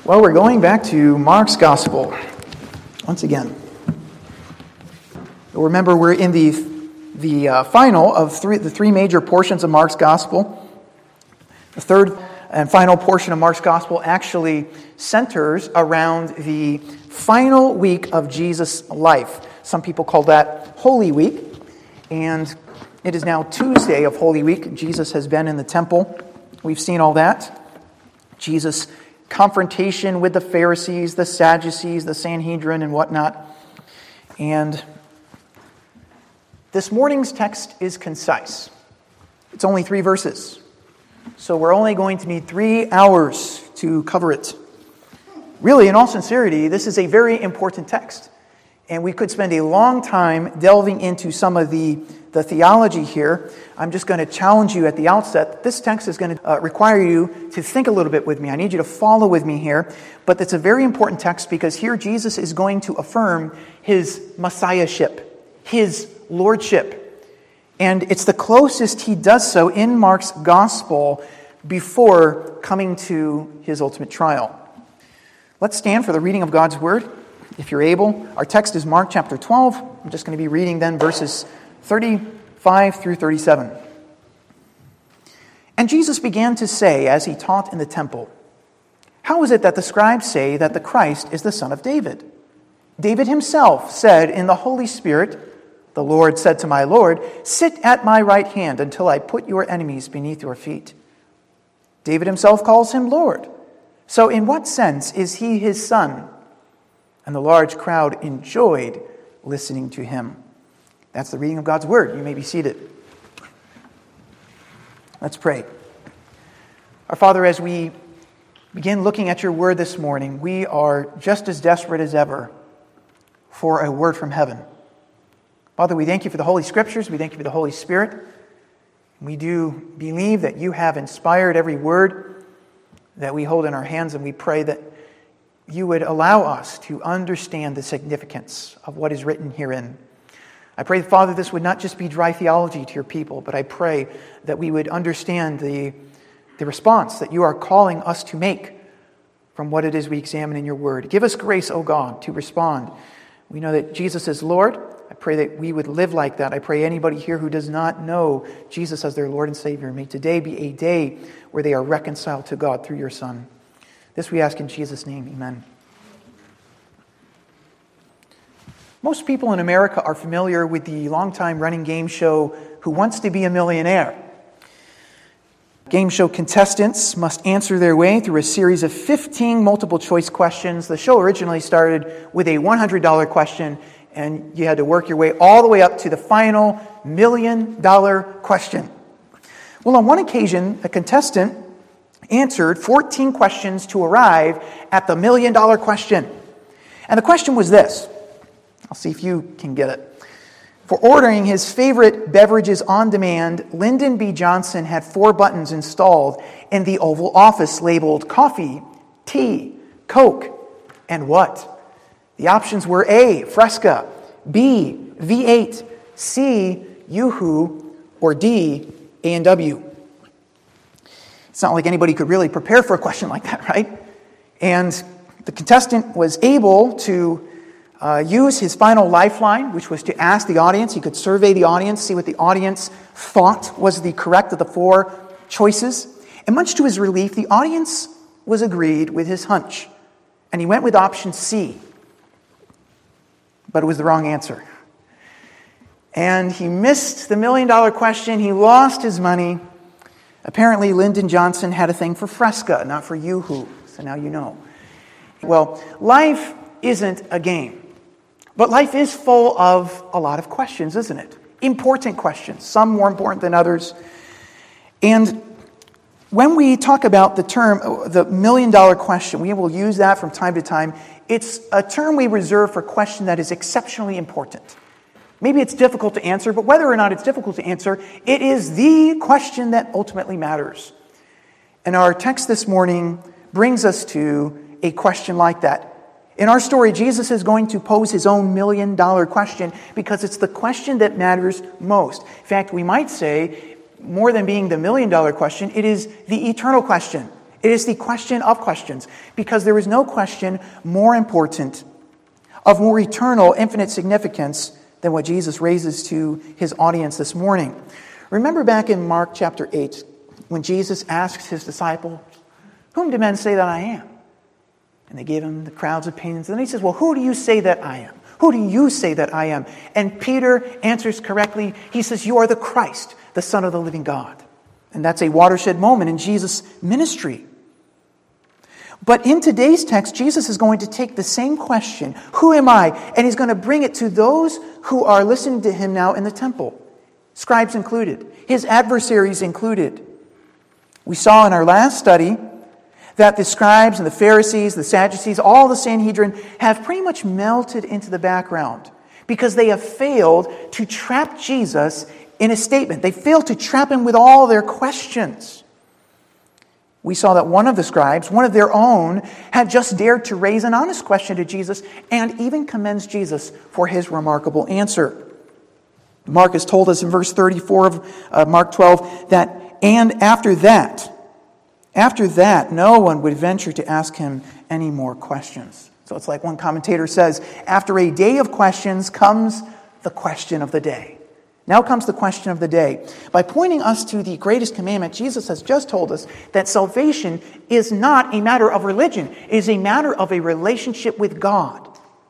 Well, we're going back to Mark's Gospel once again. You'll remember we're in the final of the three major portions of Mark's Gospel. The third and final portion of Mark's Gospel actually centers around the final week of Jesus' life. Some people call that Holy Week, and it is now Tuesday of Holy Week. Jesus has been in the temple. We've seen all that. Jesus' confrontation with the Pharisees, the Sadducees, the Sanhedrin, and whatnot. And this morning's text is concise. It's only 3 verses. So we're only going to need 3 hours to cover it. Really, in all sincerity, this is a very important text. And we could spend a long time delving into some of the theology here. I'm just going to challenge you at the outset. This text is going to require you to think a little bit with me. I need you to follow with me here. But it's a very important text because here Jesus is going to affirm his messiahship, his lordship. And it's the closest he does so in Mark's gospel before coming to his ultimate trial. Let's stand for the reading of God's word, if you're able. Our text is Mark chapter 12. I'm just going to be reading then verses 35 through 37. And Jesus began to say, as he taught in the temple, "How is it that the scribes say that the Christ is the son of David? David himself said in the Holy Spirit, 'The Lord said to my Lord, sit at my right hand until I put your enemies beneath your feet.' David himself calls him Lord. So in what sense is he his son?" And the large crowd enjoyed listening to him. That's the reading of God's word. You may be seated. Let's pray. Our Father, as we begin looking at your word this morning, we are just as desperate as ever for a word from heaven. Father, we thank you for the Holy Scriptures. We thank you for the Holy Spirit. We do believe that you have inspired every word that we hold in our hands, and we pray that you would allow us to understand the significance of what is written herein. I pray, Father, this would not just be dry theology to your people, but I pray that we would understand the response that you are calling us to make from what it is we examine in your word. Give us grace, O God, to respond. We know that Jesus is Lord. I pray that we would live like that. I pray anybody here who does not know Jesus as their Lord and Savior, may today be a day where they are reconciled to God through your Son. This we ask in Jesus' name, amen. Most people in America are familiar with the long-time running game show, Who Wants to Be a Millionaire? Game show contestants must answer their way through a series of 15 multiple-choice questions. The show originally started with a $100 question, and you had to work your way all the way up to the final $1 million question. Well, on one occasion, a contestant answered 14 questions to arrive at the $1 million question. And the question was this. I'll see if you can get it. For ordering his favorite beverages on demand, Lyndon B. Johnson had 4 buttons installed in the Oval Office labeled coffee, tea, Coke, and what? The options were A, Fresca, B, V8, C, Yoo-Hoo, or D, A&W. It's not like anybody could really prepare for a question like that, right? And the contestant was able to use his final lifeline, which was to ask the audience. He could survey the audience, see what the audience thought was the correct of the 4 choices. And much to his relief, the audience was agreed with his hunch. And he went with option C. But it was the wrong answer. And he missed the $1 million question. He lost his money. Apparently, Lyndon Johnson had a thing for Fresca, not for Yoo-Hoo. So now you know. Well, life isn't a game. But life is full of a lot of questions, isn't it? Important questions, some more important than others. And when we talk about the term, the $1 million question, we will use that from time to time. It's a term we reserve for a question that is exceptionally important. Maybe it's difficult to answer, but whether or not it's difficult to answer, it is the question that ultimately matters. And our text this morning brings us to a question like that. In our story, Jesus is going to pose his own $1 million question because it's the question that matters most. In fact, we might say, more than being the $1 million question, it is the eternal question. It is the question of questions, because there is no question more important, of more eternal, infinite significance than what Jesus raises to his audience this morning. Remember back in Mark chapter 8, when Jesus asks his disciples, "Whom do men say that I am?" And they gave him the crowd's opinions. And then he says, "Well, who do you say that I am? Who do you say that I am?" And Peter answers correctly. He says, "You are the Christ, the Son of the living God." And that's a watershed moment in Jesus' ministry. But in today's text, Jesus is going to take the same question, "Who am I?" and he's going to bring it to those who are listening to him now in the temple, scribes included, his adversaries included. We saw in our last study that the scribes and the Pharisees, the Sadducees, all the Sanhedrin have pretty much melted into the background because they have failed to trap Jesus in a statement. They failed to trap him with all their questions. We saw that one of the scribes, one of their own, had just dared to raise an honest question to Jesus and even commends Jesus for his remarkable answer. Mark has told us in verse 34 of Mark 12 that, and after that, no one would venture to ask him any more questions. So it's like one commentator says, after a day of questions comes the question of the day. Now comes the question of the day. By pointing us to the greatest commandment, Jesus has just told us that salvation is not a matter of religion. It is a matter of a relationship with God.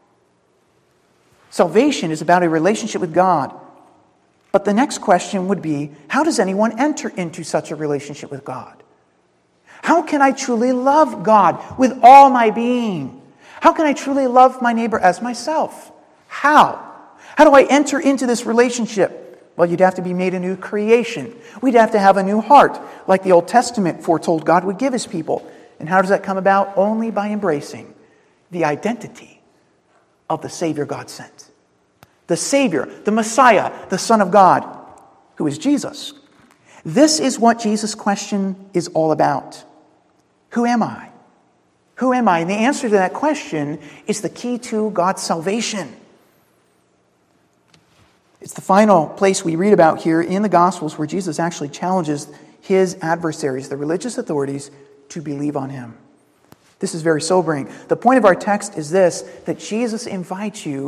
Salvation is about a relationship with God. But the next question would be, how does anyone enter into such a relationship with God? How can I truly love God with all my being? How can I truly love my neighbor as myself? How? How do I enter into this relationship? Well, you'd have to be made a new creation. We'd have to have a new heart, like the Old Testament foretold God would give his people. And how does that come about? Only by embracing the identity of the Savior God sent. The Savior, the Messiah, the Son of God, who is Jesus. This is what Jesus' question is all about. Who am I? Who am I? And the answer to that question is the key to God's salvation. It's the final place we read about here in the Gospels where Jesus actually challenges his adversaries, the religious authorities, to believe on him. This is very sobering. The point of our text is this, that Jesus invites you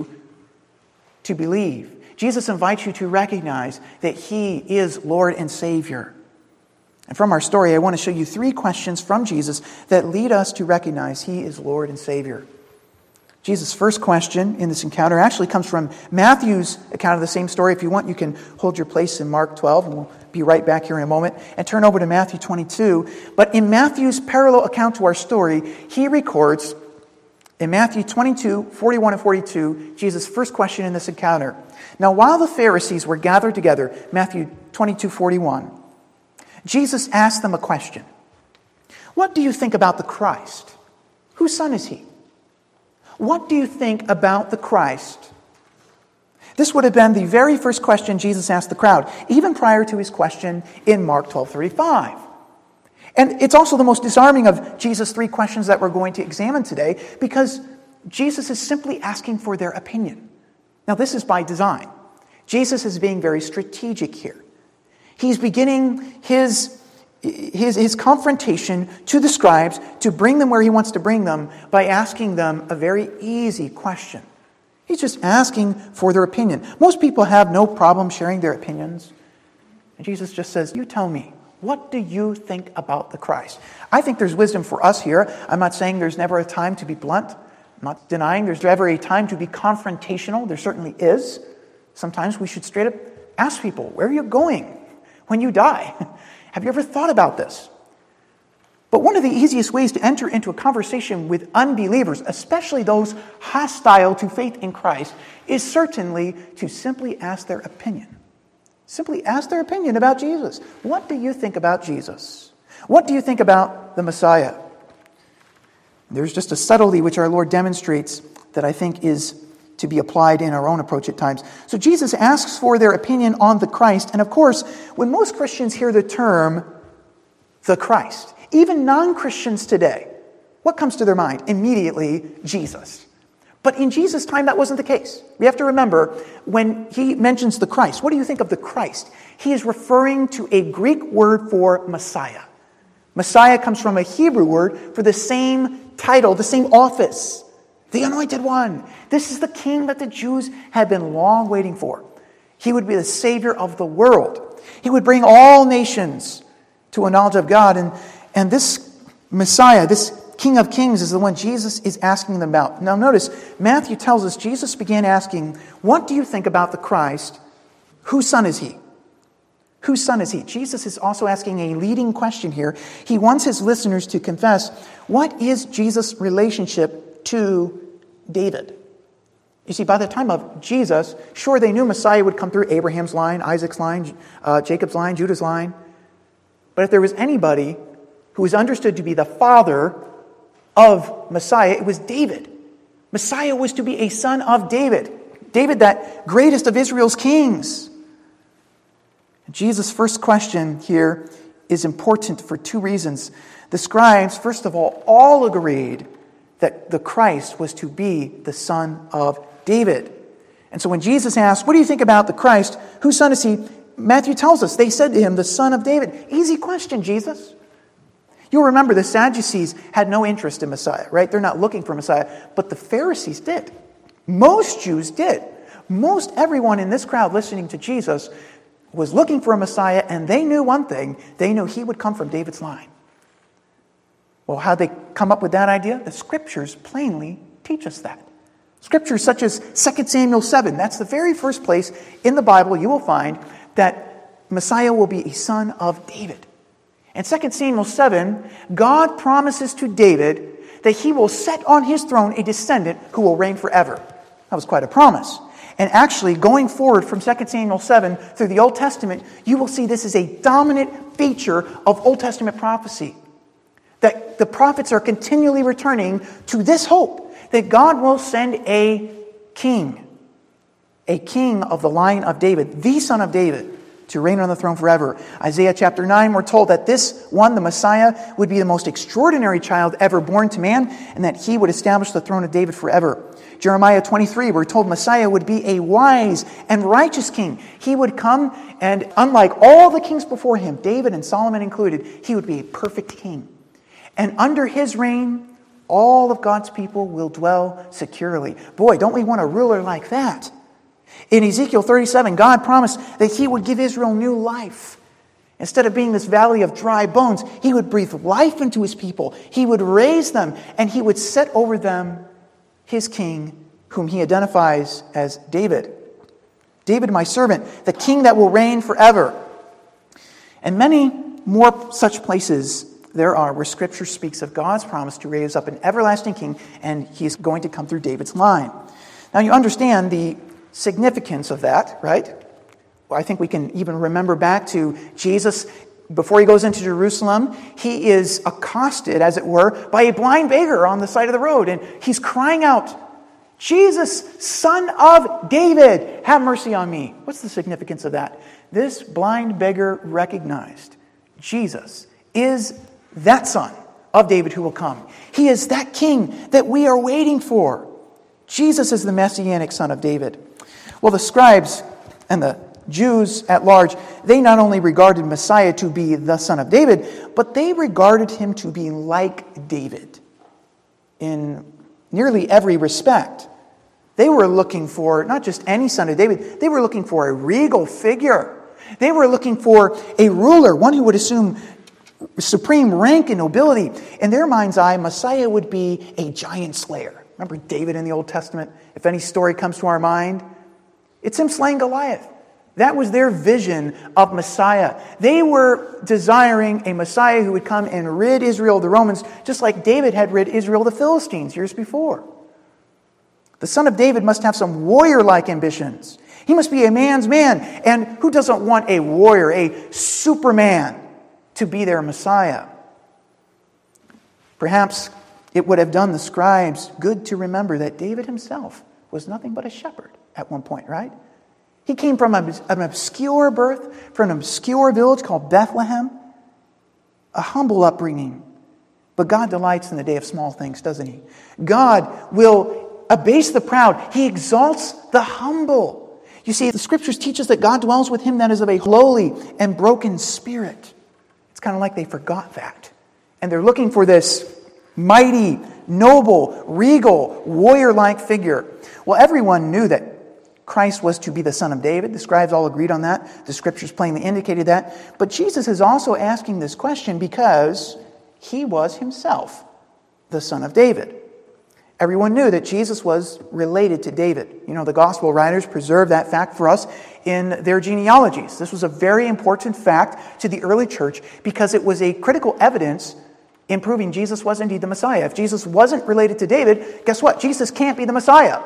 to believe. Jesus invites you to recognize that he is Lord and Savior. And from our story, I want to show you 3 questions from Jesus that lead us to recognize he is Lord and Savior. Jesus' first question in this encounter actually comes from Matthew's account of the same story. If you want, you can hold your place in Mark 12, and we'll be right back here in a moment, and turn over to Matthew 22. But in Matthew's parallel account to our story, he records in Matthew 22, 41 and 42, Jesus' first question in this encounter. Now, while the Pharisees were gathered together, Matthew 22, 41, Jesus asked them a question. What do you think about the Christ? Whose son is he? What do you think about the Christ? This would have been the very first question Jesus asked the crowd, even prior to his question in Mark 12:35. And it's also the most disarming of Jesus' 3 questions that we're going to examine today, because Jesus is simply asking for their opinion. Now, this is by design. Jesus is being very strategic here. He's beginning his confrontation to the scribes to bring them where he wants to bring them by asking them a very easy question. He's just asking for their opinion. Most people have no problem sharing their opinions. And Jesus just says, you tell me, what do you think about the Christ? I think there's wisdom for us here. I'm not saying there's never a time to be blunt. I'm not denying there's never a time to be confrontational. There certainly is. Sometimes we should straight up ask people, where are you going when you die? Have you ever thought about this? But one of the easiest ways to enter into a conversation with unbelievers, especially those hostile to faith in Christ, is certainly to simply ask their opinion. Simply ask their opinion about Jesus. What do you think about Jesus? What do you think about the Messiah? There's just a subtlety which our Lord demonstrates that I think is to be applied in our own approach at times. So Jesus asks for their opinion on the Christ. And of course, when most Christians hear the term, the Christ, even non-Christians today, what comes to their mind? Immediately, Jesus. But in Jesus' time, that wasn't the case. We have to remember, when he mentions the Christ, what do you think of the Christ? He is referring to a Greek word for Messiah. Messiah comes from a Hebrew word for the same title, the same office. The Anointed One. This is the king that the Jews had been long waiting for. He would be the Savior of the world. He would bring all nations to a knowledge of God. And this Messiah, this King of Kings, is the one Jesus is asking them about. Now notice, Matthew tells us Jesus began asking, what do you think about the Christ? Whose son is he? Whose son is he? Jesus is also asking a leading question here. He wants his listeners to confess, what is Jesus' relationship to David? You see, by the time of Jesus, sure, they knew Messiah would come through Abraham's line, Isaac's line, Jacob's line, Judah's line. But if there was anybody who was understood to be the father of Messiah, it was David. Messiah was to be a son of David. David, that greatest of Israel's kings. Jesus' first question here is important for two reasons. The scribes, first of all agreed that the Christ was to be the son of David. And so when Jesus asked, what do you think about the Christ? Whose son is he? Matthew tells us, they said to him, the son of David. Easy question, Jesus. You'll remember the Sadducees had no interest in Messiah, right? They're not looking for Messiah. But the Pharisees did. Most Jews did. Most everyone in this crowd listening to Jesus was looking for a Messiah, and they knew one thing. They knew he would come from David's line. Well, how'd they come up with that idea? The Scriptures plainly teach us that. Scriptures such as 2 Samuel 7, that's the very first place in the Bible you will find that Messiah will be a son of David. In 2 Samuel 7, God promises to David that he will set on his throne a descendant who will reign forever. That was quite a promise. And actually, going forward from 2 Samuel 7 through the Old Testament, you will see this is a dominant feature of Old Testament prophecy. That the prophets are continually returning to this hope, that God will send a king of the line of David, the son of David, to reign on the throne forever. Isaiah chapter 9, we're told that this one, the Messiah, would be the most extraordinary child ever born to man, and that he would establish the throne of David forever. Jeremiah 23, we're told Messiah would be a wise and righteous king. He would come, and unlike all the kings before him, David and Solomon included, he would be a perfect king. And under his reign, all of God's people will dwell securely. Boy, don't we want a ruler like that? In Ezekiel 37, God promised that he would give Israel new life. Instead of being this valley of dry bones, he would breathe life into his people. He would raise them, and he would set over them his king, whom he identifies as David. David, my servant, the king that will reign forever. And many more such places there are where Scripture speaks of God's promise to raise up an everlasting king, and he is going to come through David's line. Now you understand the significance of that, right? Well, I think we can even remember back to Jesus. Before he goes into Jerusalem, he is accosted, as it were, by a blind beggar on the side of the road. And he's crying out, Jesus, son of David, have mercy on me. What's the significance of that? This blind beggar recognized Jesus is that son of David who will come. He is that king that we are waiting for. Jesus is the messianic son of David. Well, the scribes and the Jews at large, they not only regarded Messiah to be the son of David, but they regarded him to be like David in nearly every respect. They were looking for not just any son of David, they were looking for a regal figure. They were looking for a ruler, one who would assume supreme rank and nobility. In their mind's eye, Messiah would be a giant slayer. Remember David in the Old Testament? If any story comes to our mind, it's him slaying Goliath. That was their vision of Messiah. They were desiring a Messiah who would come and rid Israel of the Romans, just like David had rid Israel of the Philistines years before. The son of David must have some warrior-like ambitions. He must be a man's man. And who doesn't want a warrior, a superman, to be their Messiah? Perhaps it would have done the scribes good to remember that David himself was nothing but a shepherd at one point, right? He came from an obscure birth, from an obscure village called Bethlehem, a humble upbringing. But God delights in the day of small things, doesn't he? God will abase the proud. He exalts the humble. You see, the Scriptures teach us that God dwells with him that is of a lowly and broken spirit. It's kind of like they forgot that. And they're looking for this mighty, noble, regal, warrior-like figure. Well, everyone knew that Christ was to be the Son of David. The scribes all agreed on that. The Scriptures plainly indicated that. But Jesus is also asking this question because he was himself the Son of David. Everyone knew that Jesus was related to David. You know, the Gospel writers preserve that fact for us in their genealogies. This was a very important fact to the early church because it was a critical evidence in proving Jesus was indeed the Messiah. If Jesus wasn't related to David, guess what? Jesus can't be the Messiah.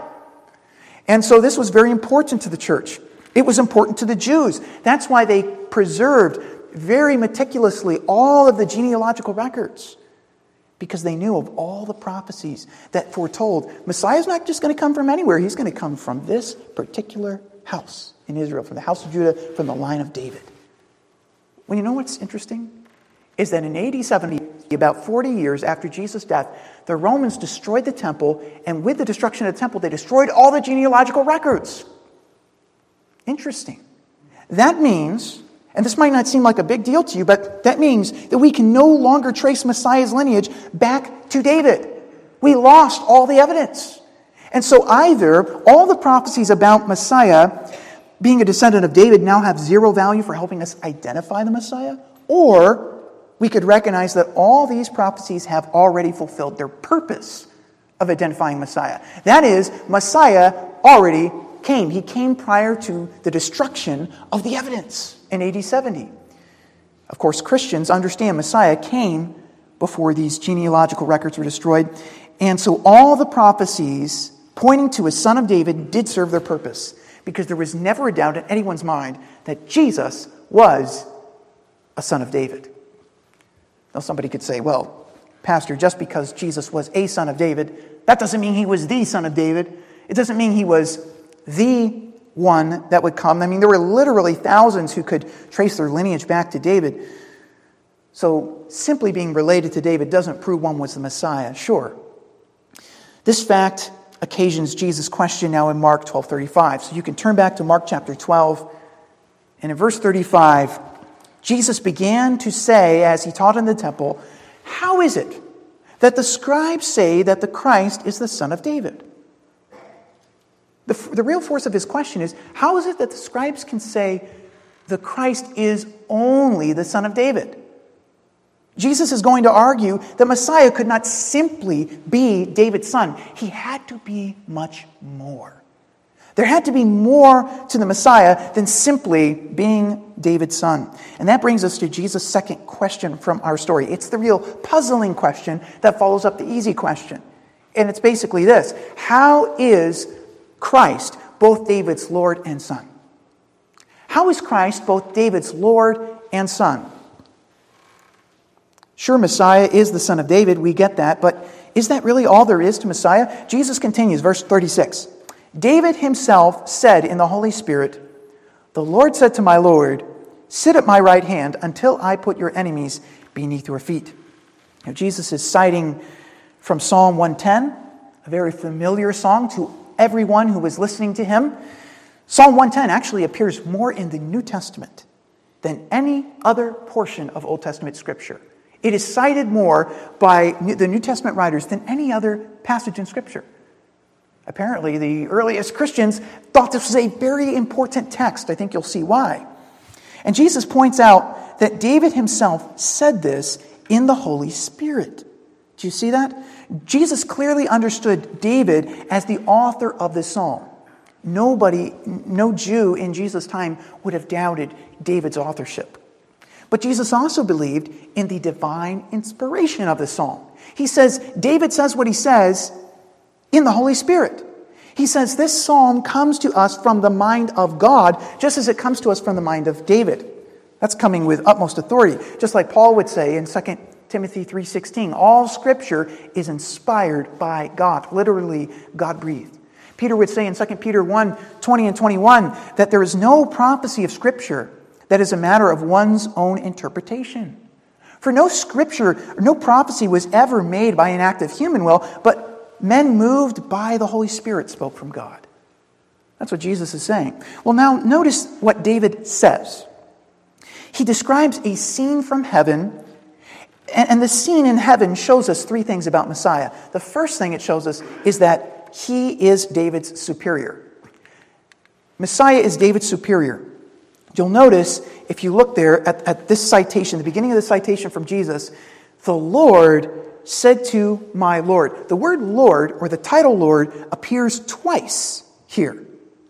And so this was very important to the church. It was important to the Jews. That's why they preserved very meticulously all of the genealogical records, because they knew of all the prophecies that foretold Messiah's not just going to come from anywhere. He's going to come from this particular house in Israel, from the house of Judah, from the line of David. Well, you know what's interesting? Is that in AD 70, about 40 years after Jesus' death, the Romans destroyed the temple, and with the destruction of the temple, they destroyed all the genealogical records. Interesting. That means, and this might not seem like a big deal to you, but that means that we can no longer trace Messiah's lineage back to David. We lost all the evidence. And so either all the prophecies about Messiah being a descendant of David now have zero value for helping us identify the Messiah, or we could recognize that all these prophecies have already fulfilled their purpose of identifying Messiah. That is, Messiah already came. He came prior to the destruction of the evidence in AD 70. Of course, Christians understand Messiah came before these genealogical records were destroyed. And so all the prophecies pointing to a son of David did serve their purpose, because there was never a doubt in anyone's mind that Jesus was a son of David. Now, somebody could say, well, Pastor, just because Jesus was a son of David, that doesn't mean he was the son of David. It doesn't mean he was the one that would come. I mean, there were literally thousands who could trace their lineage back to David. So simply being related to David doesn't prove one was the Messiah. Sure. This fact occasions Jesus' question now in Mark 12:35. So you can turn back to Mark chapter 12. And in verse 35, Jesus began to say, as he taught in the temple, how is it that the scribes say that the Christ is the son of David? The real force of his question is, how is it that the scribes can say the Christ is only the son of David? Jesus is going to argue that Messiah could not simply be David's son. He had to be much more. There had to be more to the Messiah than simply being David's son. And that brings us to Jesus' second question from our story. It's the real puzzling question that follows up the easy question. And it's basically this: how is Christ both David's Lord and Son? How is Christ both David's Lord and Son? Sure, Messiah is the son of David, we get that, but is that really all there is to Messiah? Jesus continues, verse 36. David himself said in the Holy Spirit, "The Lord said to my Lord, sit at my right hand until I put your enemies beneath your feet." Now, Jesus is citing from Psalm 110, a very familiar song to everyone who was listening to him. Psalm 110 actually appears more in the New Testament than any other portion of Old Testament Scripture. It is cited more by the New Testament writers than any other passage in Scripture. Apparently, the earliest Christians thought this was a very important text. I think you'll see why. And Jesus points out that David himself said this in the Holy Spirit. Do you see that? Jesus clearly understood David as the author of this psalm. No Jew in Jesus' time would have doubted David's authorship. But Jesus also believed in the divine inspiration of the psalm. He says, David says what he says in the Holy Spirit. He says this psalm comes to us from the mind of God, just as it comes to us from the mind of David. That's coming with utmost authority. Just like Paul would say in 2 Timothy 3:16, all Scripture is inspired by God, literally God-breathed. Peter would say in 2 Peter 1:20 and 21 that there is no prophecy of Scripture that is a matter of one's own interpretation. For no Scripture, no prophecy was ever made by an act of human will, but men moved by the Holy Spirit spoke from God. That's what Jesus is saying. Well, now notice what David says. He describes a scene from heaven And the scene in heaven shows us three things about Messiah. The first thing it shows us is that he is David's superior. Messiah is David's superior. You'll notice, if you look there at this citation, the beginning of the citation from Jesus, the Lord said to my Lord. The word Lord, or the title Lord, appears twice here.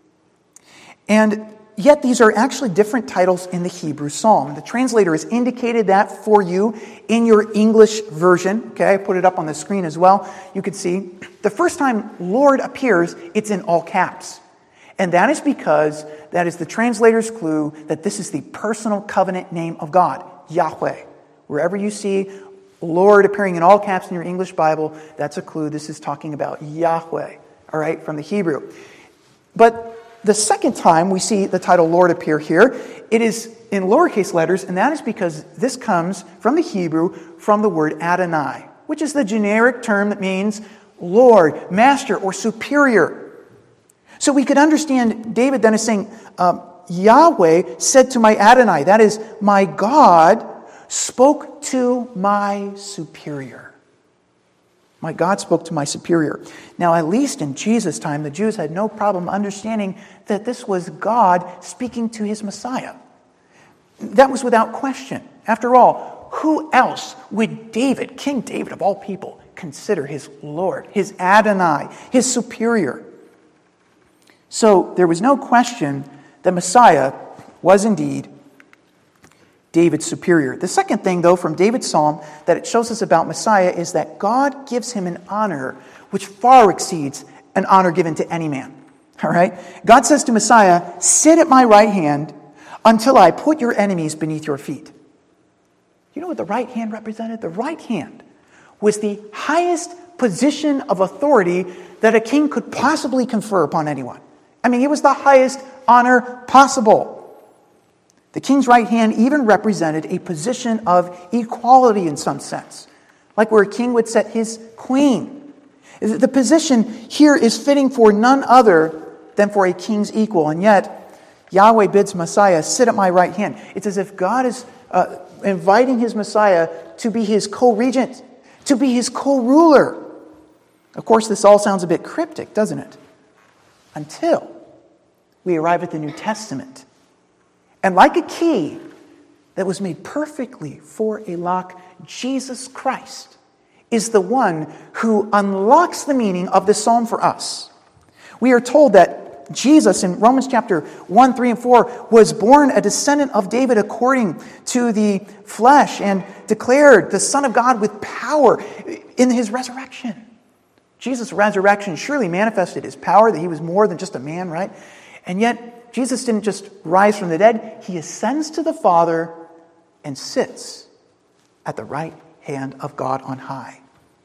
And yet these are actually different titles in the Hebrew psalm. The translator has indicated that for you in your English version. Okay, I put it up on the screen as well. You can see the first time Lord appears, it's in all caps. And that is because that is the translator's clue that this is the personal covenant name of God, Yahweh. Wherever you see Lord appearing in all caps in your English Bible, that's a clue. This is talking about Yahweh, all right, from the Hebrew. But the second time we see the title Lord appear here, it is in lowercase letters, and that is because this comes from the Hebrew from the word Adonai, which is the generic term that means Lord, Master, or Superior. So we could understand David then is saying, Yahweh said to my Adonai, that is, my God spoke to my superior. My God spoke to my superior. Now, at least in Jesus' time, the Jews had no problem understanding that this was God speaking to his Messiah. That was without question. After all, who else would David, King David of all people, consider his Lord, his Adonai, his superior? So there was no question that Messiah was indeed David's superior. The second thing, though, from David's psalm that it shows us about Messiah is that God gives him an honor which far exceeds an honor given to any man. All right? God says to Messiah, sit at my right hand until I put your enemies beneath your feet. You know what the right hand represented? The right hand was the highest position of authority that a king could possibly confer upon anyone. I mean, it was the highest honor possible. The king's right hand even represented a position of equality in some sense, like where a king would set his queen. The position here is fitting for none other than for a king's equal, and yet Yahweh bids Messiah, sit at my right hand. It's as if God is inviting his Messiah to be his co-regent, to be his co-ruler. Of course, this all sounds a bit cryptic, doesn't it? Until we arrive at the New Testament. And like a key that was made perfectly for a lock, Jesus Christ is the one who unlocks the meaning of this psalm for us. We are told that Jesus in Romans chapter 1, 3, and 4 was born a descendant of David according to the flesh and declared the Son of God with power in his resurrection. Jesus' resurrection surely manifested his power, that he was more than just a man, right? And yet, Jesus didn't just rise from the dead. He ascends to the Father and sits at the right hand of God on high.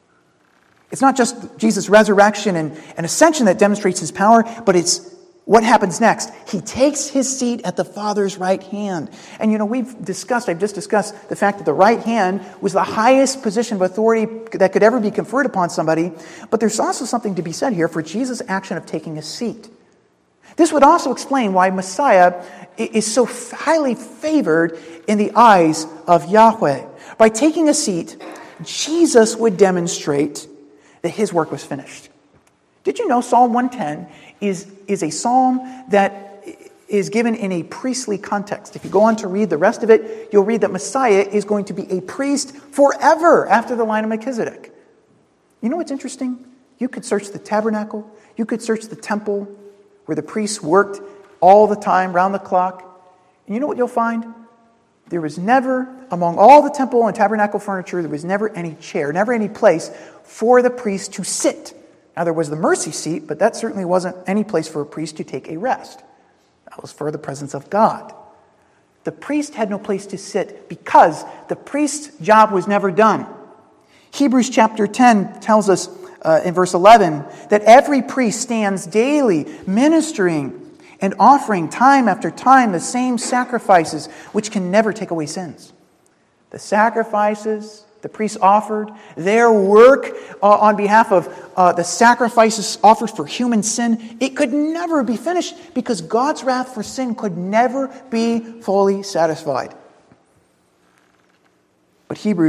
It's not just Jesus' resurrection and ascension that demonstrates his power, but it's what happens next. He takes his seat at the Father's right hand. And I've just discussed the fact that the right hand was the highest position of authority that could ever be conferred upon somebody. But there's also something to be said here for Jesus' action of taking a seat. This would also explain why Messiah is so highly favored in the eyes of Yahweh. By taking a seat, Jesus would demonstrate that his work was finished. Did you know Psalm 110 is a psalm that is given in a priestly context? If you go on to read the rest of it, you'll read that Messiah is going to be a priest forever after the line of Melchizedek. You know what's interesting? You could search the tabernacle. You could search the temple where the priests worked all the time, round the clock. And you know what you'll find? There was never, among all the temple and tabernacle furniture, there was never any chair, never any place for the priest to sit. Now, there was the mercy seat, but that certainly wasn't any place for a priest to take a rest. That was for the presence of God. The priest had no place to sit because the priest's job was never done. Hebrews chapter 10 tells us in verse 11 that every priest stands daily ministering and offering time after time the same sacrifices which can never take away sins. The sacrifices the priests offered, their work on behalf of the sacrifices offered for human sin, it could never be finished because God's wrath for sin could never be fully satisfied. But Hebrews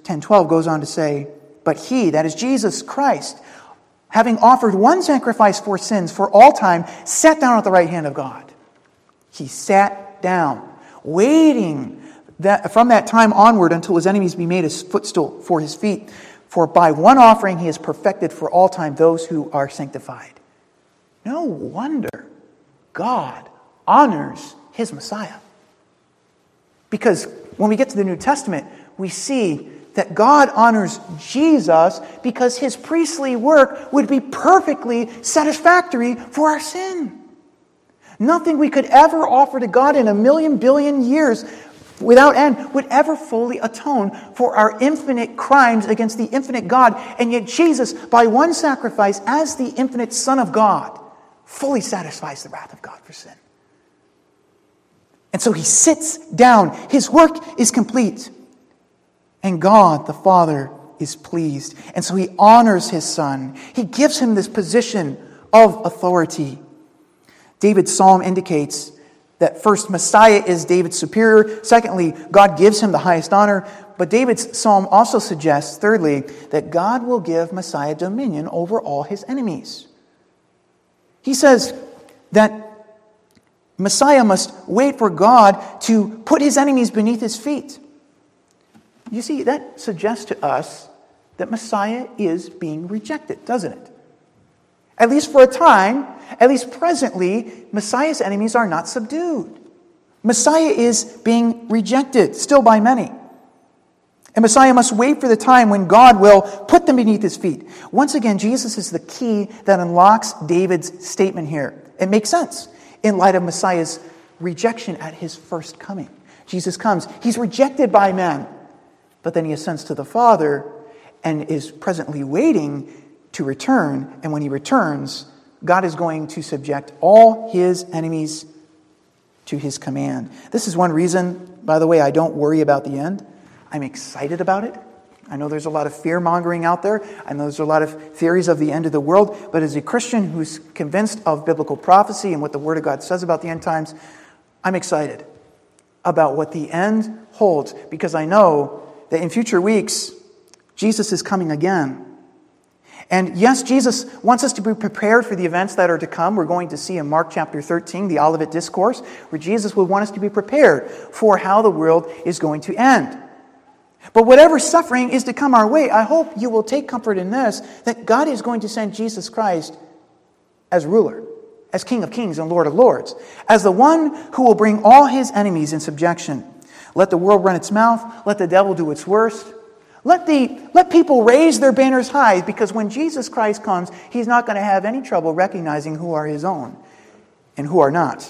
10:12 goes on to say, "But he," that is Jesus Christ, "having offered one sacrifice for sins for all time, sat down at the right hand of God." He sat down, waiting from that time onward until his enemies be made a footstool for his feet. For by one offering he has perfected for all time those who are sanctified. No wonder God honors his Messiah. Because when we get to the New Testament, we see that God honors Jesus because his priestly work would be perfectly satisfactory for our sin. Nothing we could ever offer to God in a million billion years without end would ever fully atone for our infinite crimes against the infinite God. And yet Jesus, by one sacrifice as the infinite Son of God, fully satisfies the wrath of God for sin. And so he sits down. His work is complete. And God, the Father, is pleased. And so he honors his Son. He gives him this position of authority. David's psalm indicates that first, Messiah is David's superior. Secondly, God gives him the highest honor. But David's psalm also suggests, thirdly, that God will give Messiah dominion over all his enemies. He says that Messiah must wait for God to put his enemies beneath his feet. You see, that suggests to us that Messiah is being rejected, doesn't it? At least for a time, at least presently, Messiah's enemies are not subdued. Messiah is being rejected, still by many. And Messiah must wait for the time when God will put them beneath his feet. Once again, Jesus is the key that unlocks David's statement here. It makes sense in light of Messiah's rejection at his first coming. Jesus comes. He's rejected by men. But then he ascends to the Father and is presently waiting to return. And when he returns, God is going to subject all his enemies to his command. This is one reason, by the way, I don't worry about the end. I'm excited about it. I know there's a lot of fear-mongering out there. I know there's a lot of theories of the end of the world. But as a Christian who's convinced of biblical prophecy and what the Word of God says about the end times, I'm excited about what the end holds, because I know that in future weeks, Jesus is coming again. And yes, Jesus wants us to be prepared for the events that are to come. We're going to see in Mark chapter 13, the Olivet Discourse, where Jesus would want us to be prepared for how the world is going to end. But whatever suffering is to come our way, I hope you will take comfort in this, that God is going to send Jesus Christ as ruler, as King of Kings and Lord of Lords, as the one who will bring all his enemies in subjection. Let the world run its mouth. Let the devil do its worst. Let people raise their banners high, because when Jesus Christ comes, he's not going to have any trouble recognizing who are his own and who are not.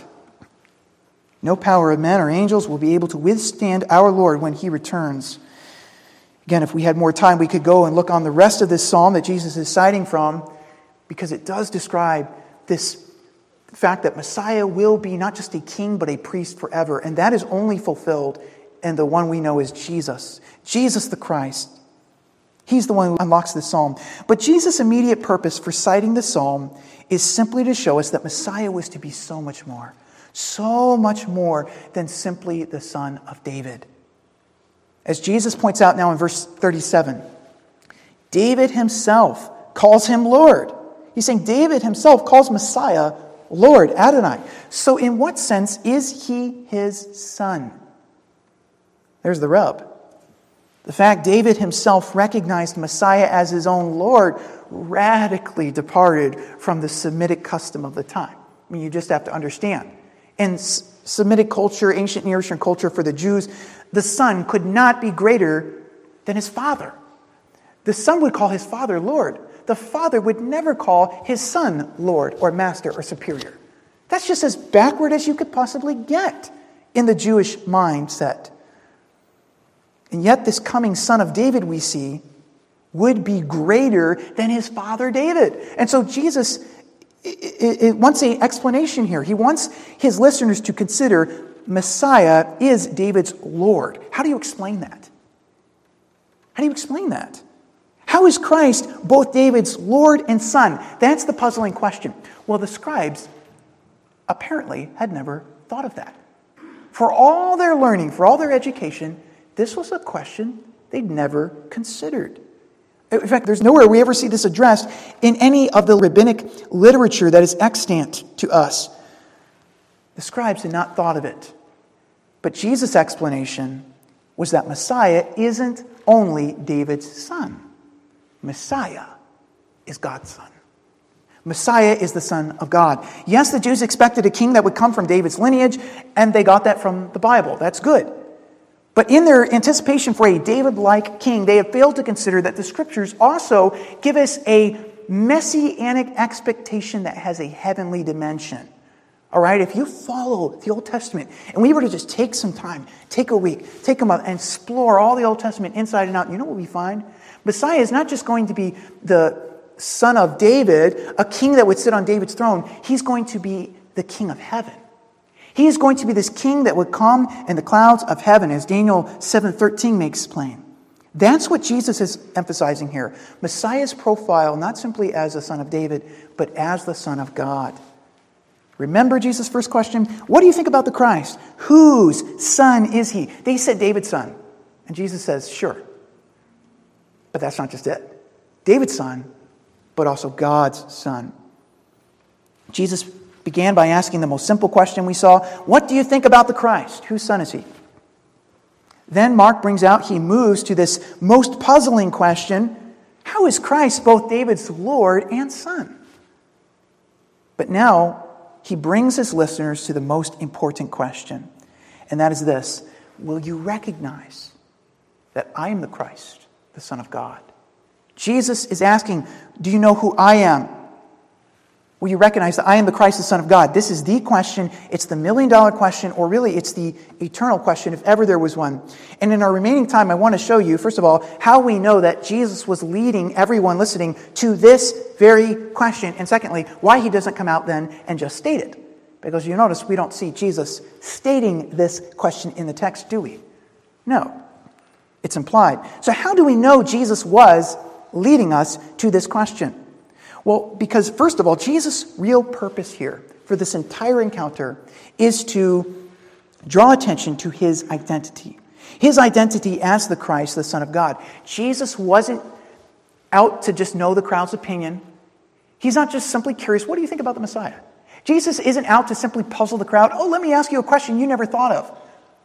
No power of men or angels will be able to withstand our Lord when he returns. Again, if we had more time, we could go and look on the rest of this psalm that Jesus is citing from, because it does describe this fact that Messiah will be not just a king, but a priest forever. And that is only fulfilled in the one we know as Jesus. Jesus the Christ. He's the one who unlocks this psalm. But Jesus' immediate purpose for citing the psalm is simply to show us that Messiah was to be so much more than simply the son of David. As Jesus points out now in verse 37, David himself calls him Lord. He's saying David himself calls Messiah Lord, Adonai. So in what sense is he his son? There's the rub. The fact David himself recognized Messiah as his own Lord radically departed from the Semitic custom of the time. I mean, you just have to understand. In Semitic culture, ancient Near Eastern culture for the Jews, the son could not be greater than his father. The son would call his father Lord. The father would never call his son Lord or master or superior. That's just as backward as you could possibly get in the Jewish mindset. And yet this coming son of David, we see, would be greater than his father David. And so Jesus wants an explanation here. He wants his listeners to consider Messiah is David's Lord. How do you explain that? How do you explain that? How is Christ both David's Lord and Son? That's the puzzling question. Well, the scribes apparently had never thought of that. For all their learning, for all their education, this was a question they'd never considered. In fact, there's nowhere we ever see this addressed in any of the rabbinic literature that is extant to us. The scribes had not thought of it. But Jesus' explanation was that Messiah isn't only David's son. Messiah is God's son. Messiah is the Son of God. Yes, the Jews expected a king that would come from David's lineage, and they got that from the Bible. That's good. But in their anticipation for a David-like king, they have failed to consider that the Scriptures also give us a messianic expectation that has a heavenly dimension. All right, if you follow the Old Testament, and we were to just take some time, take a week, take a month, and explore all the Old Testament inside and out, you know what we find? Messiah is not just going to be the son of David, a king that would sit on David's throne. He's going to be the king of heaven. He is going to be this king that would come in the clouds of heaven, as Daniel 7:13 makes plain. That's what Jesus is emphasizing here. Messiah's profile, not simply as the son of David, but as the Son of God. Remember Jesus' first question? What do you think about the Christ? Whose son is he? They said David's son. And Jesus says, sure. But that's not just it. David's son, but also God's son. Jesus began by asking the most simple question we saw. What do you think about the Christ? Whose son is he? Then Mark brings out, he moves to this most puzzling question. How is Christ both David's Lord and son? But now, he brings his listeners to the most important question, and that is this: will you recognize that I am the Christ, the Son of God? Jesus is asking, do you know who I am? Will you recognize that I am the Christ, the Son of God? This is the question. It's the million-dollar question, or really it's the eternal question, if ever there was one. And in our remaining time, I want to show you, first of all, how we know that Jesus was leading everyone listening to this very question. And secondly, why he doesn't come out then and just state it. Because you notice we don't see Jesus stating this question in the text, do we? No. It's implied. So how do we know Jesus was leading us to this question? Well, because first of all, Jesus' real purpose here for this entire encounter is to draw attention to his identity. His identity as the Christ, the Son of God. Jesus wasn't out to just know the crowd's opinion. He's not just simply curious, what do you think about the Messiah? Jesus isn't out to simply puzzle the crowd. Oh, let me ask you a question you never thought of.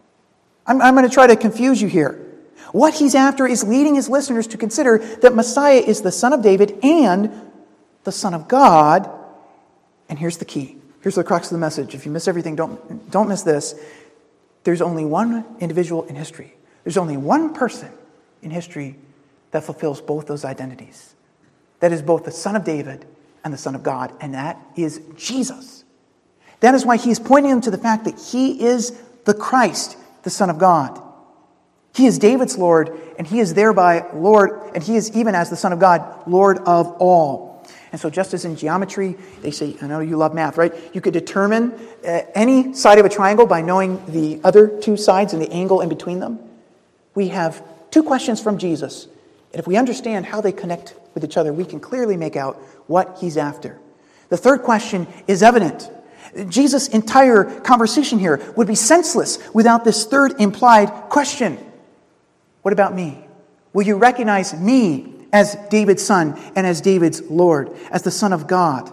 I'm going to try to confuse you here. What he's after is leading his listeners to consider that Messiah is the Son of David and the Son of God. And here's the key. Here's the crux of the message. If you miss everything, don't miss this. There's only one individual in history. There's only one person in history that fulfills both those identities. That is both the Son of David and the Son of God, and that is Jesus. That is why he's pointing them to the fact that he is the Christ, the Son of God. He is David's Lord, and he is thereby Lord, and he is, even as the Son of God, Lord of all. And so just as in geometry, they say, I know you love math, right? You could determine any side of a triangle by knowing the other two sides and the angle in between them. We have two questions from Jesus. And if we understand how they connect with each other, we can clearly make out what he's after. The third question is evident. Jesus' entire conversation here would be senseless without this third implied question. What about me? Will you recognize me as David's son and as David's Lord, as the Son of God?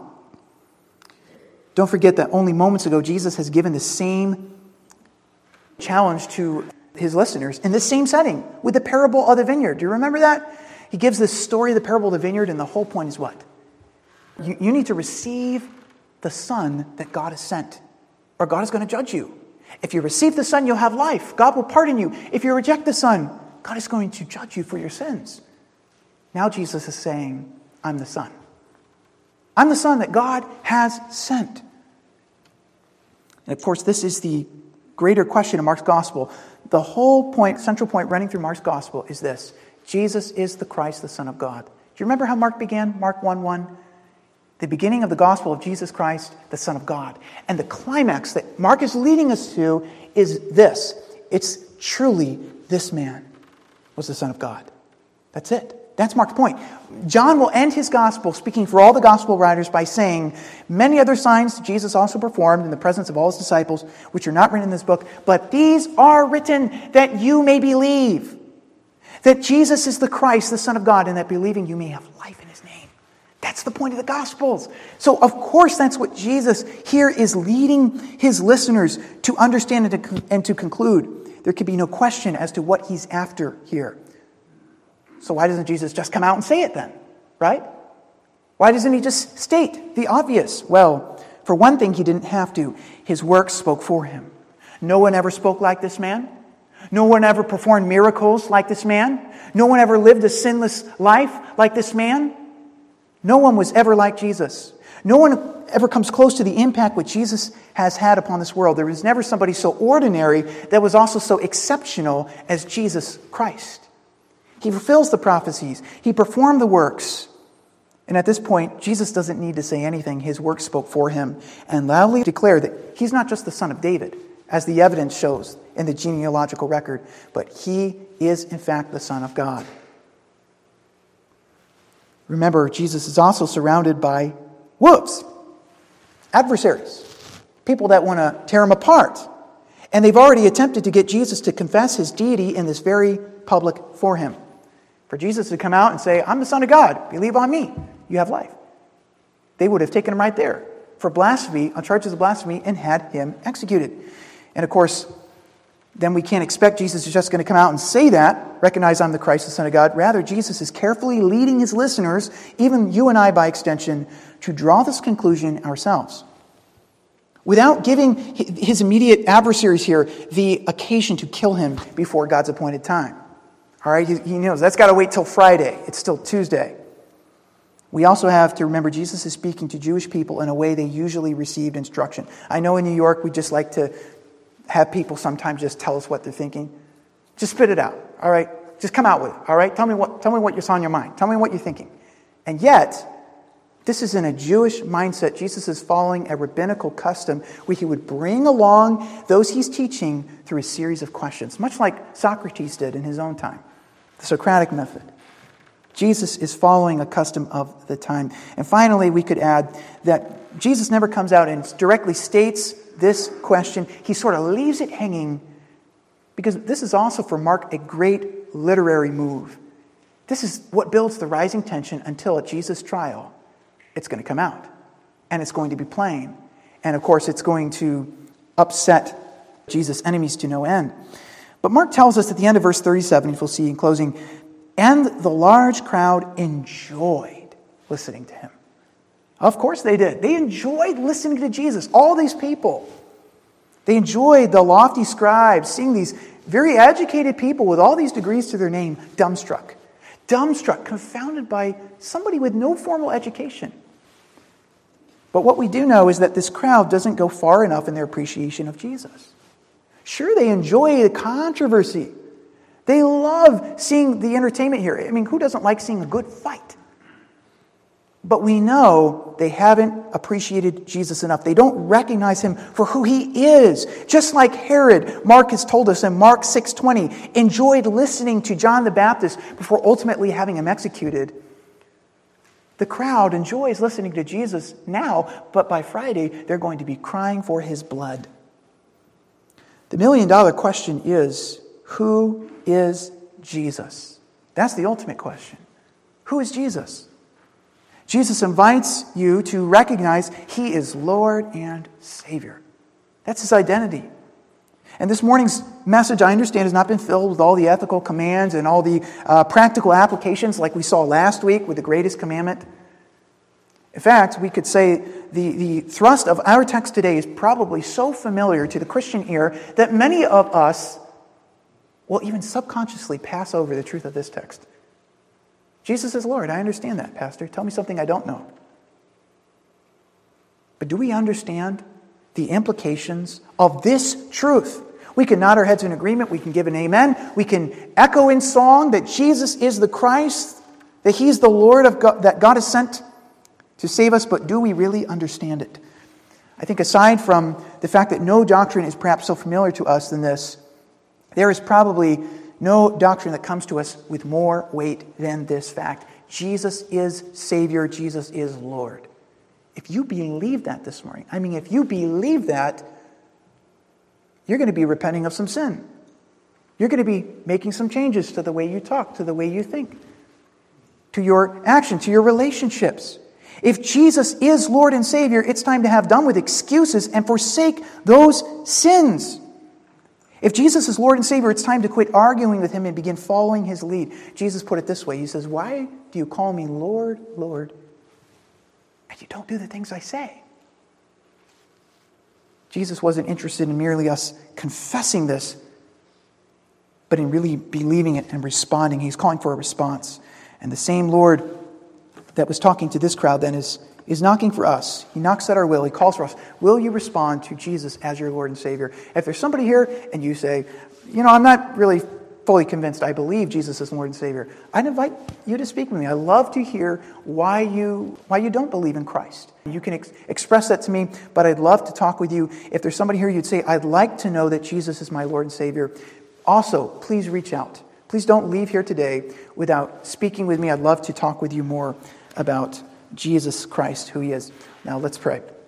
Don't forget that only moments ago, Jesus has given the same challenge to his listeners in this same setting with the parable of the vineyard. Do you remember that? He gives this story of the parable of the vineyard, and the whole point is what? You need to receive the Son that God has sent, or God is going to judge you. If you receive the Son, you'll have life. God will pardon you. If you reject the Son, God is going to judge you for your sins. Now Jesus is saying, I'm the Son. I'm the Son that God has sent. And of course, this is the greater question of Mark's gospel. The whole point, central point running through Mark's gospel is this: Jesus is the Christ, the Son of God. Do you remember how Mark began? Mark 1:1. The beginning of the gospel of Jesus Christ, the Son of God. And the climax that Mark is leading us to is this. It's truly this man was the Son of God. That's it. That's Mark's point. John will end his gospel, speaking for all the gospel writers, by saying, many other signs Jesus also performed in the presence of all his disciples, which are not written in this book, but these are written that you may believe that Jesus is the Christ, the Son of God, and that believing you may have life in his name. That's the point of the Gospels. So, of course, that's what Jesus here is leading his listeners to understand and to conclude. There could be no question as to what he's after here. So why doesn't Jesus just come out and say it then, right? Why doesn't he just state the obvious? Well, for one thing, he didn't have to. His works spoke for him. No one ever spoke like this man. No one ever performed miracles like this man. No one ever lived a sinless life like this man. No one was ever like Jesus. No one ever comes close to the impact what Jesus has had upon this world. There was never somebody so ordinary that was also so exceptional as Jesus Christ. He fulfills the prophecies. He performed the works. And at this point, Jesus doesn't need to say anything. His work spoke for him and loudly declared that he's not just the son of David, as the evidence shows in the genealogical record, but he is, in fact, the Son of God. Remember, Jesus is also surrounded by wolves, adversaries, people that want to tear him apart. And they've already attempted to get Jesus to confess his deity in this very public for him. For Jesus to come out and say, I'm the Son of God, believe on me, you have life. They would have taken him right there for blasphemy, on charges of blasphemy, and had him executed. And of course, then we can't expect Jesus is just going to come out and say that, recognize I'm the Christ, the Son of God. Rather, Jesus is carefully leading his listeners, even you and I by extension, to draw this conclusion ourselves. Without giving his immediate adversaries here the occasion to kill him before God's appointed time. All right, he knows that's got to wait till Friday. It's still Tuesday. We also have to remember Jesus is speaking to Jewish people in a way they usually received instruction. I know in New York we just like to have people sometimes just tell us what they're thinking. Just spit it out, all right? Just come out with it, all right? Tell me what's on your mind. Tell me what you're thinking. And yet, this is in a Jewish mindset. Jesus is following a rabbinical custom where he would bring along those he's teaching through a series of questions, much like Socrates did in his own time, the Socratic method. Jesus is following a custom of the time. And finally, we could add that Jesus never comes out and directly states this question. He sort of leaves it hanging because this is also for Mark a great literary move. This is what builds the rising tension until at Jesus' trial, it's going to come out. And it's going to be plain. And of course, it's going to upset Jesus' enemies to no end. But Mark tells us at the end of verse 37, if we'll see in closing, and the large crowd enjoyed listening to him. Of course they did. They enjoyed listening to Jesus. All these people. They enjoyed the lofty scribes, seeing these very educated people with all these degrees to their name, dumbstruck. Dumbstruck, confounded by somebody with no formal education. But what we do know is that this crowd doesn't go far enough in their appreciation of Jesus. Sure, they enjoy the controversy. They love seeing the entertainment here. I mean, who doesn't like seeing a good fight? But we know they haven't appreciated Jesus enough. They don't recognize him for who he is. Just like Herod, Mark has told us in Mark 6:20, enjoyed listening to John the Baptist before ultimately having him executed. The crowd enjoys listening to Jesus now, but by Friday, they're going to be crying for his blood. The million-dollar question is, who is Jesus? That's the ultimate question. Who is Jesus? Jesus invites you to recognize he is Lord and Savior. That's his identity. And this morning's message, I understand, has not been filled with all the ethical commands and all the practical applications like we saw last week with the greatest commandment. In fact, we could say the thrust of our text today is probably so familiar to the Christian ear that many of us will even subconsciously pass over the truth of this text. Jesus is Lord. I understand that, Pastor. Tell me something I don't know. But do we understand the implications of this truth? We can nod our heads in agreement. We can give an amen. We can echo in song that Jesus is the Christ, that he's the Lord of God, that God has sent to save us. But do we really understand it? I think aside from the fact that no doctrine is perhaps so familiar to us than this, there is probably no doctrine that comes to us with more weight than this fact. Jesus is Savior. Jesus is Lord. If you believe that this morning, if you believe that, you're going to be repenting of some sin. You're going to be making some changes to the way you talk, to the way you think, to your action, to your relationships. If Jesus is Lord and Savior, it's time to have done with excuses and forsake those sins. If Jesus is Lord and Savior, it's time to quit arguing with Him and begin following His lead. Jesus put it this way. He says, "Why do you call me Lord, Lord, and you don't do the things I say?" Jesus wasn't interested in merely us confessing this, but in really believing it and responding. He's calling for a response. And the same Lord that was talking to this crowd then is knocking for us. He knocks at our will. He calls for us. Will you respond to Jesus as your Lord and Savior? If there's somebody here and you say, I'm not really fully convinced I believe Jesus is Lord and Savior, I'd invite you to speak with me. I love to hear why you don't believe in Christ. You can express that to me, but I'd love to talk with you. If there's somebody here you'd say, I'd like to know that Jesus is my Lord and Savior, also, please reach out. Please don't leave here today without speaking with me. I'd love to talk with you more about Jesus Christ, who He is. Now let's pray.